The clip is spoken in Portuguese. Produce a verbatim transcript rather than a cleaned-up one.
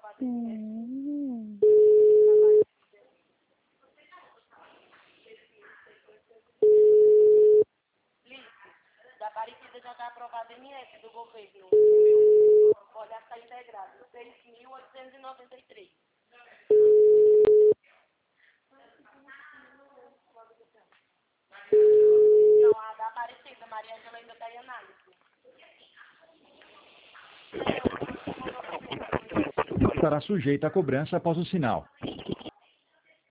Hum. Da Aparecida já está aprovado M S do governo. Pode estar integrado. seis mil oitocentos e noventa e três. Não, a da Aparecida, Maria Ângela ainda está em análise. Estará sujeita a cobrança após o sinal.